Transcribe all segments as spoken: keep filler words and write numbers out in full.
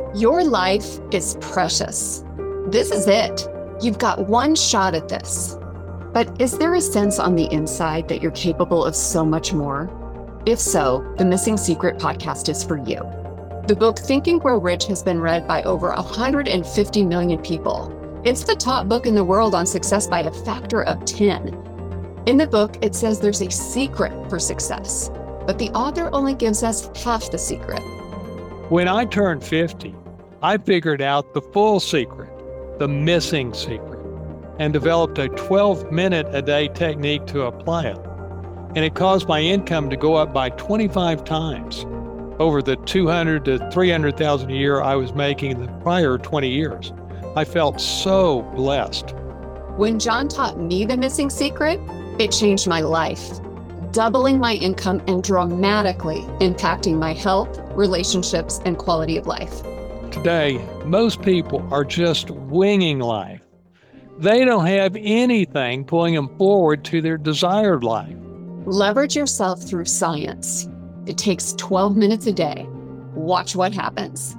Your life is precious. This is it. You've got one shot at this. But is there a sense on the inside that you're capable of so much more? If so, the Missing Secret podcast is for you. The book Think and Grow Rich has been read by over one hundred fifty million people. It's the top book in the world on success by a factor of ten. In the book, it says there's a secret for success, but the author only gives us half the secret. When I turned fifty, I figured out the full secret, the missing secret, and developed a twelve minute a day technique to apply it. And it caused my income to go up by twenty-five times over the two hundred to three hundred thousand a year I was making in the prior twenty years. I felt so blessed. When John taught me the missing secret, it changed my life, doubling my income and dramatically impacting my health, relationships, and quality of life. Today, most people are just winging life. They don't have anything pulling them forward to their desired life. Leverage yourself through science. It takes twelve minutes a day. Watch what happens.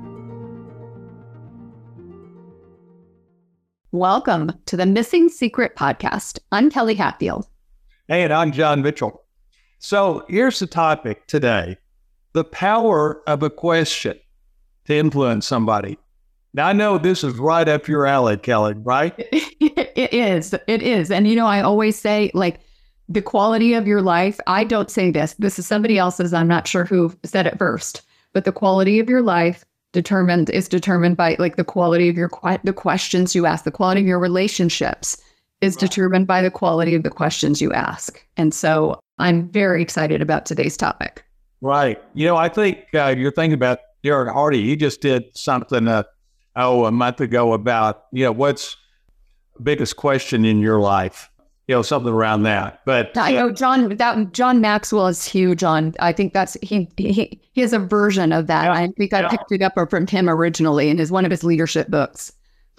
Welcome to the Missing Secret podcast. I'm Kelly Hatfield. Hey, and I'm John Mitchell. So here's the topic today: the power of a question to influence somebody. Now, I know this is right up your alley, Kelly, right? It is. It is. And, you know, I always say, like, the quality of your life, I don't say this. This is somebody else's. I'm not sure who said it first. But the quality of your life determined is determined by, like, the quality of your the questions you ask. The quality of your relationships is determined by the quality of the questions you ask. And so I'm very excited about today's topic. Right. You know, I think uh, you're thinking about Darren Hardy. He just did something, uh, oh, a month ago about, you know, what's the biggest question in your life? You know, something around that. But I know John, that John Maxwell is huge on, I think that's, he he, he has a version of that. I think I yeah. picked it up from him originally in his one of his leadership books.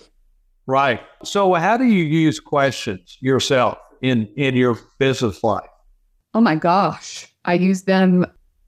Right. So how do you use questions yourself in, in your business life? Oh my gosh. I use them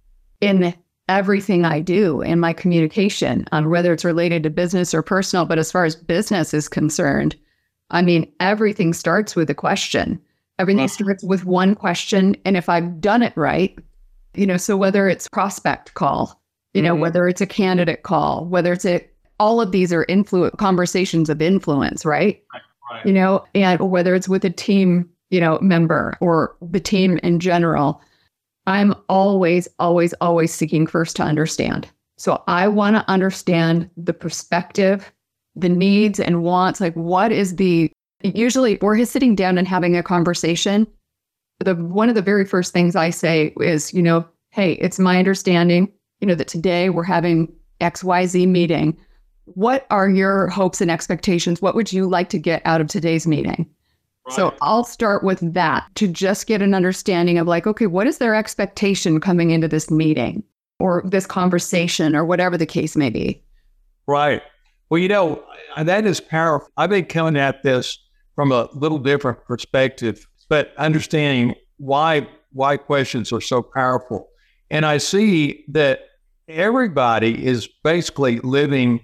in everything I do in my communication, on whether it's related to business or personal. But as far as business is concerned, I mean, everything starts with a question. Everything starts with one question. And if I've done it right, you know, so whether it's prospect call, you know, mm-hmm. whether it's a candidate call, whether it's a, all of these are influ- conversations of influence, right? Right, right? You know, and whether it's with a team, you know, member or the team in general, I'm always, always, always seeking first to understand. So I want to understand the perspective, the needs and wants, like what is the, usually we're sitting down and having a conversation. The one of the very first things I say is, you know, hey, it's my understanding, you know, that today we're having X Y Z meeting. What are your hopes and expectations? What would you like to get out of today's meeting? Right. So I'll start with that to just get an understanding of like, okay, what is their expectation coming into this meeting or this conversation or whatever the case may be? Right. Well, you know, that is powerful. I've been coming at this from a little different perspective, but understanding why why questions are so powerful. And I see that everybody is basically living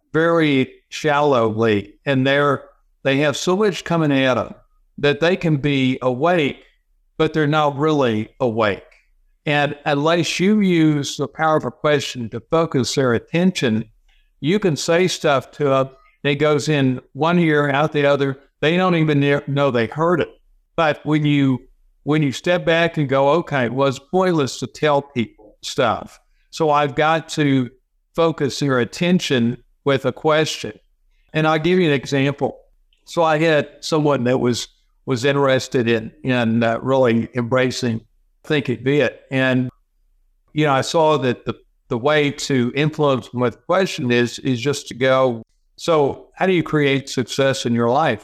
very shallowly, and they're they have so much coming at them that they can be awake, but they're not really awake. And unless you use the power of a question to focus their attention, you can say stuff to them. It goes in one ear, out the other. They don't even know they heard it. But when you when you step back and go, okay, it was pointless to tell people stuff. So I've got to focus their attention with a question. And I'll give you an example. So I had someone that was was interested in in uh, really embracing Think It Be It. And, you know, I saw that the the way to influence them with a question is is just to go, so how do you create success in your life?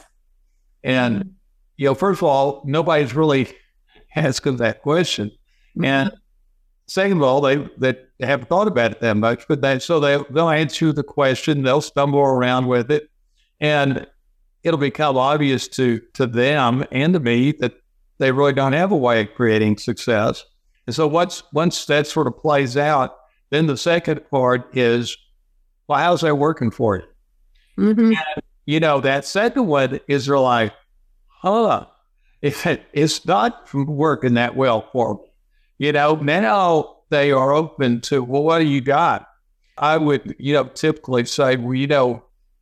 And, mm-hmm. you know, first of all, nobody's really asking that question. Mm-hmm. And second of all, they, they haven't thought about it that much, but they, so they, they'll answer the question, they'll stumble around with it, and it'll become obvious to, to them and to me that they really don't have a way of creating success. And so once, once that sort of plays out, then the second part is Well, how's that working for you? Mm-hmm. And, you know, that second one is they're like, huh, if it, it's not working that well for me. You know, now they are open to, well, what do you got? I would, you know, typically say, well, you know,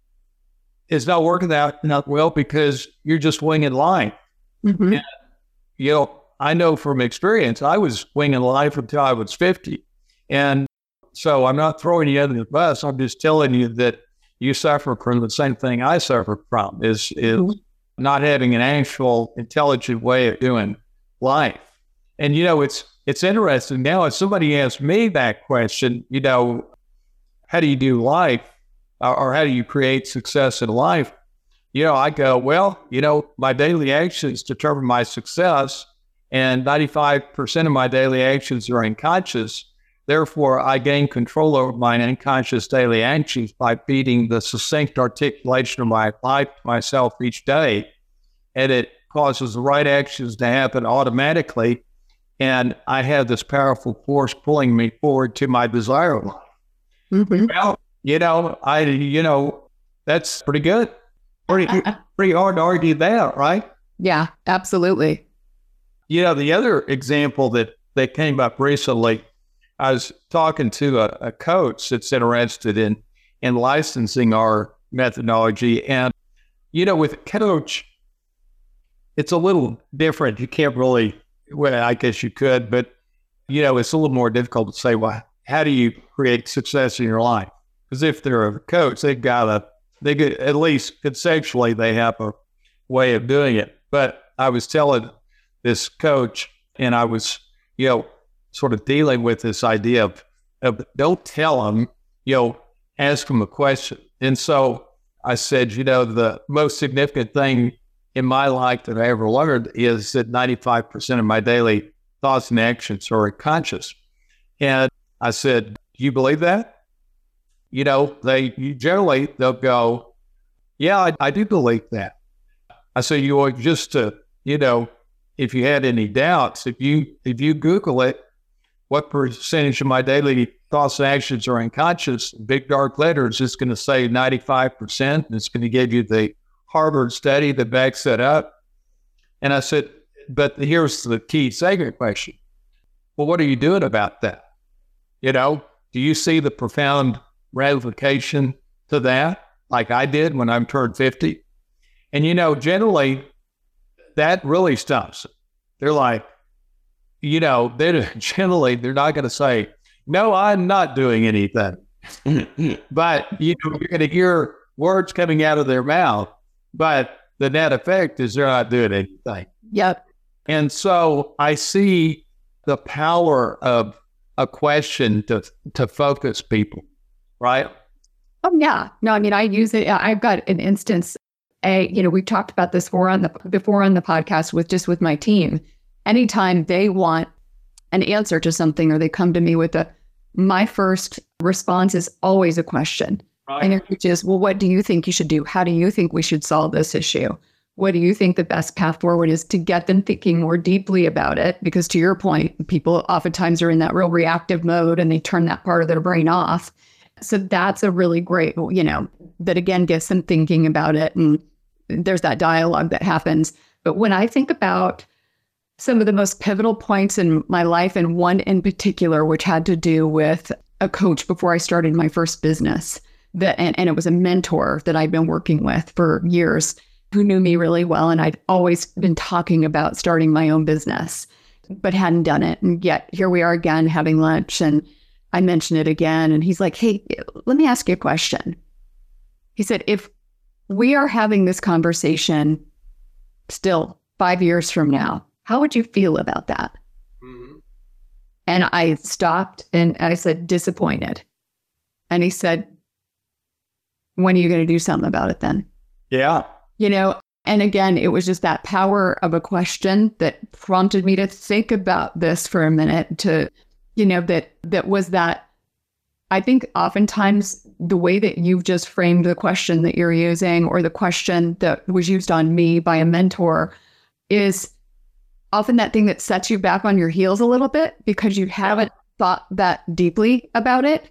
it's not working out not well because you're just winging life. Mm-hmm. And, you know, I know from experience, I was winging life until I was fifty. And so I'm not throwing you under the bus. I'm just telling you that you suffer from the same thing I suffer from, is, is mm-hmm. not having an actual intelligent way of doing life. And, you know, it's, it's interesting now, if somebody asks me that question, you know, how do you do life, or, or how do you create success in life? You know, I go, well, you know, my daily actions determine my success, and ninety-five percent of my daily actions are unconscious. Therefore, I gain control over my unconscious daily actions by feeding the succinct articulation of my life to myself each day. And it causes the right actions to happen automatically. And I have this powerful force pulling me forward to my desired life. Mm-hmm. Well, you know, I, you know, that's pretty good. Pretty, pretty hard to argue that, right? Yeah, absolutely. You know, the other example that, that came up recently, I was talking to a, a coach that's interested in, in licensing our methodology. And, you know, with a coach, it's a little different. You can't really, well, I guess you could, but, you know, it's a little more difficult to say, well, how do you create success in your life? Because if they're a coach, they've got a, they could, at least conceptually, they have a way of doing it. But I was telling this coach, and I was, you know, sort of dealing with this idea of, of don't tell them, you know, ask them a question. And so I said, you know, the most significant thing in my life that I ever learned is that ninety-five percent of my daily thoughts and actions are unconscious. And I said, do you believe that? You know, they generally, they'll go, yeah, I, I do believe that. I said, you know, just to, you know, if you had any doubts, if you, if you Google it, what percentage of my daily thoughts and actions are unconscious, big dark letters, it's going to say ninety-five percent. And it's going to give you the Harvard study that backs that up. And I said, but here's the key second question. Well, what are you doing about that? You know, do you see the profound ramification to that, like I did when I turned fifty? And, you know, generally, that really stops it. They're like, you know, they're generally, they're not going to say, no, I'm not doing anything. But, you know, you're going to hear words coming out of their mouth, but the net effect is they're not doing anything. Yep. And so I see the power of a question to to focus people, right? Oh, yeah. No, I mean, I use it. I've got an instance, a, you know, we've talked about this before on the, before on the podcast with just with my team. Anytime they want an answer to something or they come to me with a, my first response is always a question. Right. And it is, well, what do you think you should do? How do you think we should solve this issue? What do you think the best path forward is, to get them thinking more deeply about it? Because to your point, people oftentimes are in that real reactive mode and they turn that part of their brain off. So that's a really great, you know, that again gets them thinking about it. And there's that dialogue that happens. But when I think about some of the most pivotal points in my life, and one in particular, which had to do with a coach before I started my first business, that and, and it was a mentor that I'd been working with for years, who knew me really well. And I'd always been talking about starting my own business, but hadn't done it. And yet here we are again, having lunch, and I mentioned it again. And he's like, hey, let me ask you a question. He said, if we are having this conversation still five years from now, how would you feel about that? Mm-hmm. And I stopped and I said, disappointed. And he said, when are you going to do something about it then? Yeah. You know, and again, it was just that power of a question that prompted me to think about this for a minute, to, you know, that, that was that, I think oftentimes the way that you've just framed the question that you're using, or the question that was used on me by a mentor, is often that thing that sets you back on your heels a little bit because you haven't thought that deeply about it.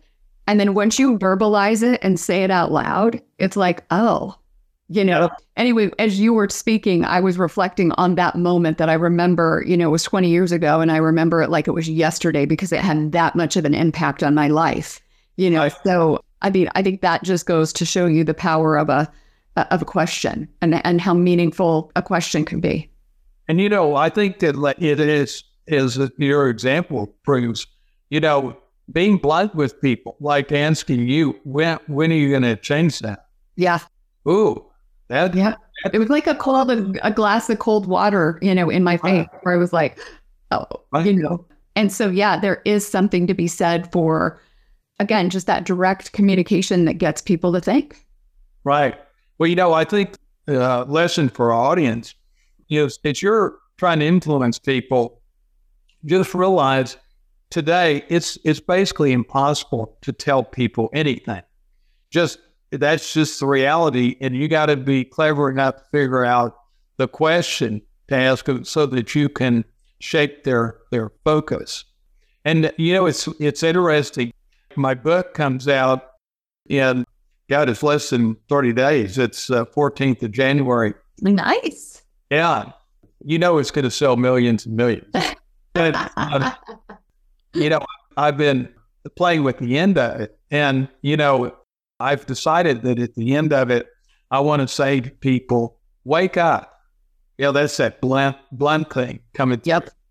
And then once you verbalize it and say it out loud, it's like, oh, you know, anyway, as you were speaking, I was reflecting on that moment that I remember, you know, it was twenty years ago. And I remember it like it was yesterday because it had that much of an impact on my life, you know. Right. So, I mean, I think that just goes to show you the power of a, of a question and, and how meaningful a question can be. And, you know, I think that it is, as your example proves, you know, being blunt with people, like asking you, when, when are you going to change that? Yeah. Ooh. That, yeah, it was like a cold, a, a glass of cold water, you know, in my face, where I was like, oh, you know. And so, yeah, there is something to be said for, again, just that direct communication that gets people to think. Right. Well, you know, I think the uh, lesson for our audience is that you're trying to influence people. Just realize today it's it's basically impossible to tell people anything. Just That's just the reality, and you got to be clever enough to figure out the question to ask them so that you can shape their their focus. And you know, it's it's interesting. My book comes out in God, it's less than thirty days. It's uh, fourteenth of January. Nice. Yeah, you know, it's going to sell millions and millions. And, um, you know, I've been playing with the end of it, and you know, I've decided that at the end of it, I want to say to people, wake up. You know, that's that blunt, blunt thing coming Yep. through.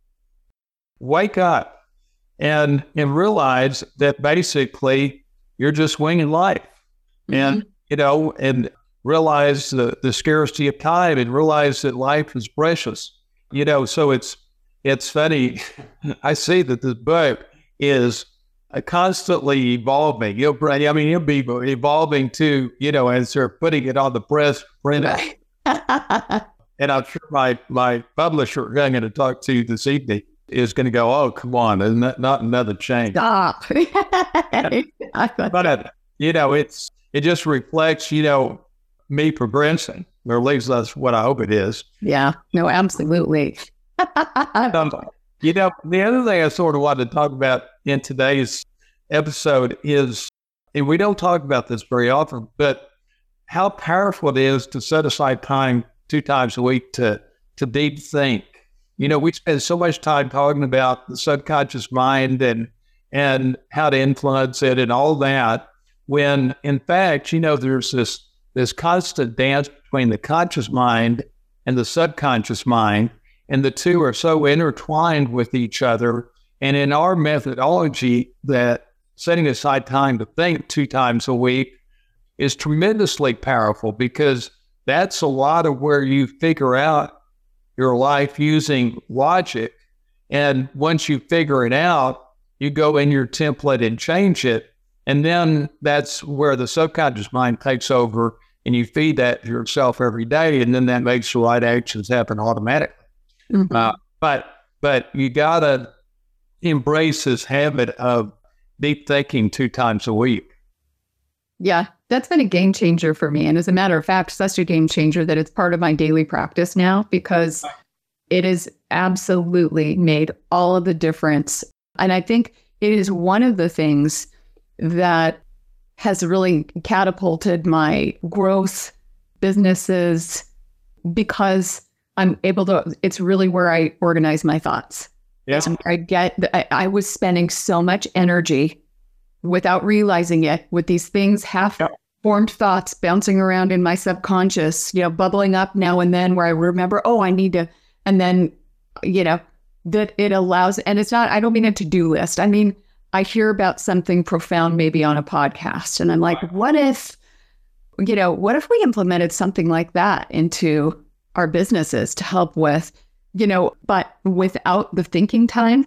Wake up and, and realize that basically you're just winging life. Mm-hmm. And, you know, and realize the, the scarcity of time and realize that life is precious. You know, so it's, it's funny. I see that this book is constantly evolving. You'll, I mean, you'll be evolving too, you know, as they're putting it on the press print. And I'm sure my, my publisher I'm going to talk to this evening is going to go, oh, come on, isn't that not another change? Stop. But, uh, you know, it's, it just reflects, you know, me progressing, or at least that's what I hope it is. Yeah, no, absolutely. um, You know, the other thing I sort of wanted to talk about in today's episode is, and we don't talk about this very often, but how powerful it is to set aside time two times a week to, to deep think. You know, we spend so much time talking about the subconscious mind and, and how to influence it and all that, when in fact, you know, there's this, this constant dance between the conscious mind and the subconscious mind. And the two are so intertwined with each other. And in our methodology, that setting aside time to think two times a week is tremendously powerful, because that's a lot of where you figure out your life using logic. And once you figure it out, you go in your template and change it. And then that's where the subconscious mind takes over, and you feed that to yourself every day. And then that makes the right actions happen automatically. Mm-hmm. Uh, but but you gotta embrace this habit of deep thinking two times a week. Yeah, that's been a game changer for me. And as a matter of fact, such a game changer that it's part of my daily practice now, because it has absolutely made all of the difference. And I think it is one of the things that has really catapulted my growth, businesses, because I'm able to, it's really where I organize my thoughts. Yes. Yeah. I get, I, I was spending so much energy without realizing it with these things, half yeah. formed thoughts bouncing around in my subconscious, you know, bubbling up now and then, where I remember, oh, I need to, and then, you know, that it allows, and it's not, I don't mean a to-do list. I mean, I hear about something profound, maybe on a podcast, and I'm like, what if, you know, what if we implemented something like that into our businesses to help with, you know, but without the thinking time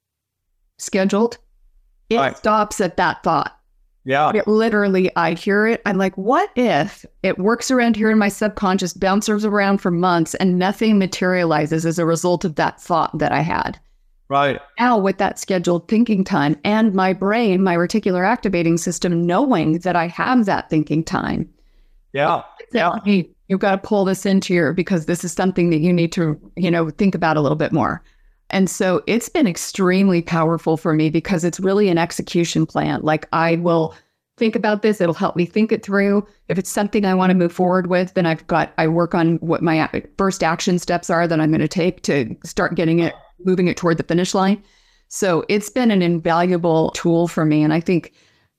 scheduled, it right. stops at that thought. Yeah. It literally, I hear it. I'm like, what if it works around here in my subconscious, bounces around for months, and nothing materializes as a result of that thought that I had? Right. Now with that scheduled thinking time and my brain, my reticular activating system, knowing that I have that thinking time. Yeah. Yeah. Hey, you've got to pull this into your, because this is something that you need to, you know, think about a little bit more. And so it's been extremely powerful for me because it's really an execution plan. Like I will think about this. It'll help me think it through. If it's something I want to move forward with, then I've got, I work on what my first action steps are that I'm going to take to start getting it, moving it toward the finish line. So it's been an invaluable tool for me. And I think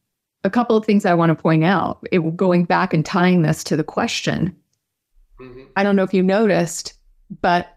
a couple of things I want to point out, it, going back and tying this to the question. Mm-hmm. I don't know if you noticed, but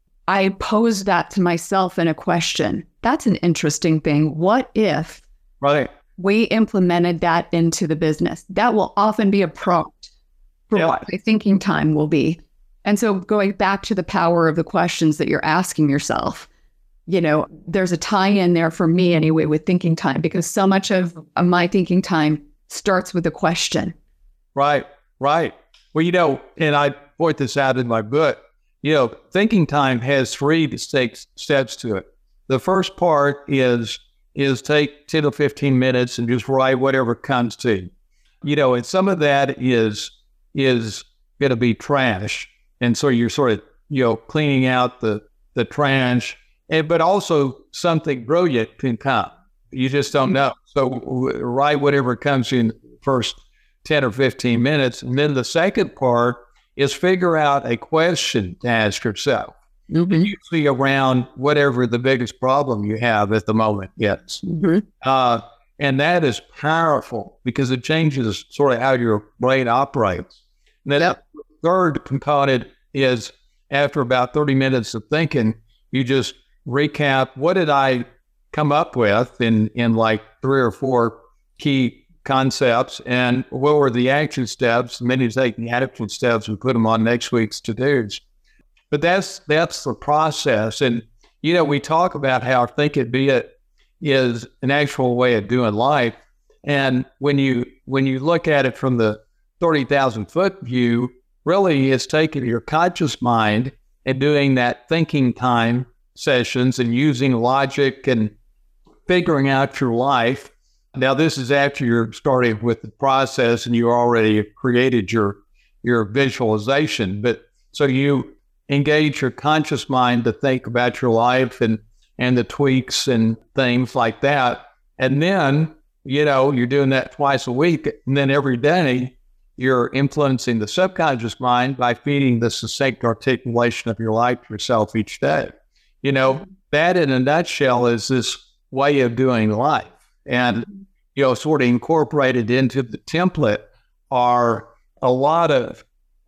I posed that to myself in a question. That's an interesting thing. What if right. we implemented that into the business? That will often be a prompt for yeah. what my thinking time will be. And so going back to the power of the questions that you're asking yourself, you know, there's a tie-in there for me anyway with thinking time, because so much of my thinking time starts with a question. Right, right. Well, you know, and I point this out in my book, you know, thinking time has three distinct steps to it. The first part is is take ten to fifteen minutes and just write whatever comes to you. You know, and some of that is is going to be trash. And so you're sort of, you know, cleaning out the, the trash, and, but also something brilliant can come. You just don't know. So write whatever comes in the first ten or fifteen minutes. And then the second part is figure out a question to ask yourself. Mm-hmm. Usually around whatever the biggest problem you have at the moment is. Mm-hmm. Uh, and that is powerful because it changes sort of how your brain operates. And then yep. the third component is after about thirty minutes of thinking, you just recap, what did I come up with in, in like three or four key concepts, and what were the action steps? And then you take the action steps and put them on next week's to-dos. But that's that's the process. And, you know, we talk about how think it, be it is an actual way of doing life. And when you when you look at it from the thirty thousand foot view, really it's taking your conscious mind and doing that thinking time sessions and using logic and figuring out your life. Now, this is after you're starting with the process and you already created your your visualization. But so you engage your conscious mind to think about your life and, and the tweaks and things like that. And then, you know, you're doing that twice a week. And then every day you're influencing the subconscious mind by feeding the succinct articulation of your life to yourself each day. You know, that in a nutshell is this way of doing life. And, you know, sort of incorporated into the template are a lot of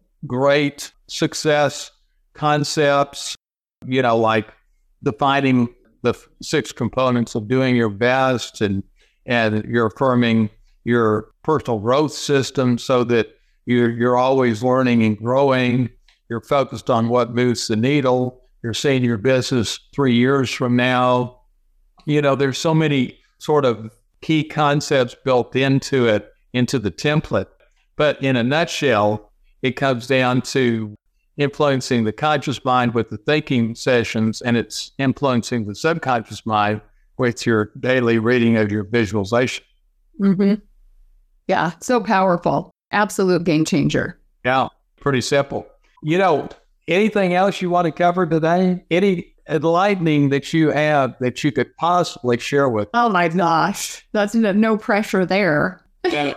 great success concepts, you know, like defining the six components of doing your best, and and you're affirming your personal growth system so that you're, you're always learning and growing. You're focused on what moves the needle. You're seeing your business three years from now. You know, there's so many sort of key concepts built into it, into the template. But in a nutshell, it comes down to influencing the conscious mind with the thinking sessions, and it's influencing the subconscious mind with your daily reading of your visualization. Mm-hmm. Yeah, so powerful. Absolute game changer. Yeah, pretty simple. You know, anything else you want to cover today? Any enlightening that you have that you could possibly share with? Oh my gosh, that's no, no pressure there. Yeah.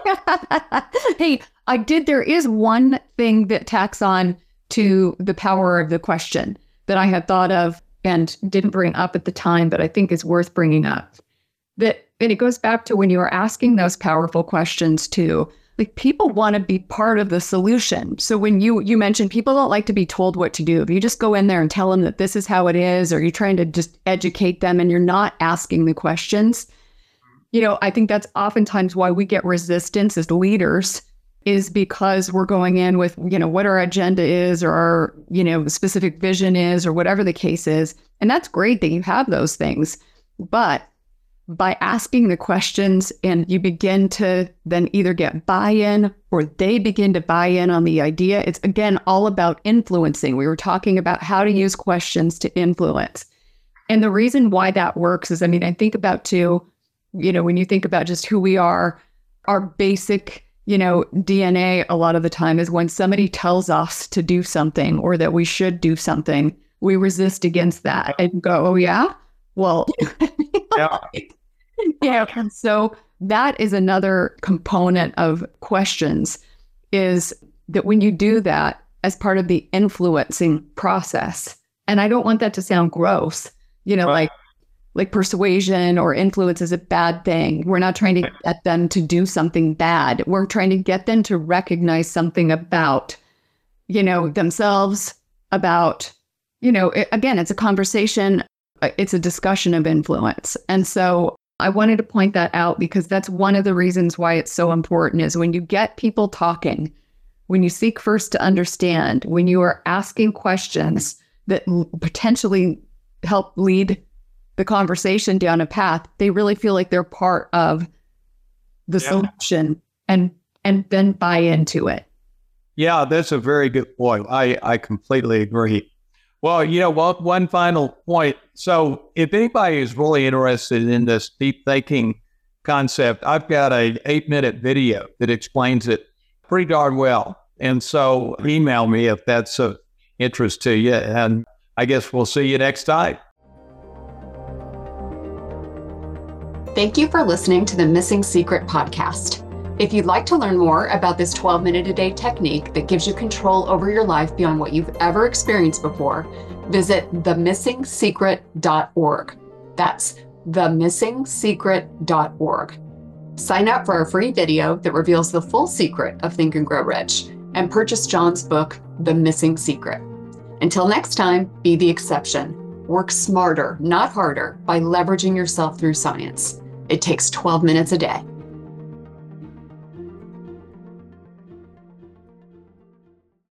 Hey, I did, there is one thing that tacks on to the power of the question that I had thought of and didn't bring up at the time, but I think is worth bringing up. That, and it goes back to when you were asking those powerful questions too, like people want to be part of the solution. So when you, you mentioned people don't like to be told what to do. If you just go in there and tell them that this is how it is, or you're trying to just educate them and you're not asking the questions, you know, I think that's oftentimes why we get resistance as leaders, is because we're going in with, you know, what our agenda is or our, you know, specific vision is or whatever the case is. And that's great that you have those things. But by asking the questions and you begin to then either get buy-in or they begin to buy in on the idea, it's again all about influencing. We were talking about how to use questions to influence. And the reason why that works is, I mean, I think about too, you know, when you think about just who we are, our basic, you know, D N A a lot of the time is when somebody tells us to do something or that we should do something, we resist against that and go, oh, yeah? Well, Yeah. yeah. And so that is another component of questions, is that when you do that as part of the influencing process, and I don't want that to sound gross, you know, Right. like like persuasion or influence is a bad thing. We're not trying to get them to do something bad. We're trying to get them to recognize something about, you know, themselves, about, you know, it, again, it's a conversation, it's a discussion of influence. And so I wanted to point that out because that's one of the reasons why it's so important, is when you get people talking, when you seek first to understand, when you are asking questions that l- potentially help lead the conversation down a path, they really feel like they're part of the Yeah. solution and and then buy into it. Yeah, that's a very good point. I, I completely agree. Well, you know, one, one final point. So if anybody is really interested in this deep thinking concept, I've got a eight minute video that explains it pretty darn well. And so email me if that's of interest to you. And I guess we'll see you next time. Thank you for listening to the Missing Secret podcast. If you'd like to learn more about this twelve minute a day technique that gives you control over your life beyond what you've ever experienced before, visit the missing secret dot org. That's the missing secret dot org. Sign up for a free video that reveals the full secret of Think and Grow Rich, and purchase John's book, The Missing Secret. Until next time, be the exception. Work smarter, not harder, by leveraging yourself through science. It takes twelve minutes a day.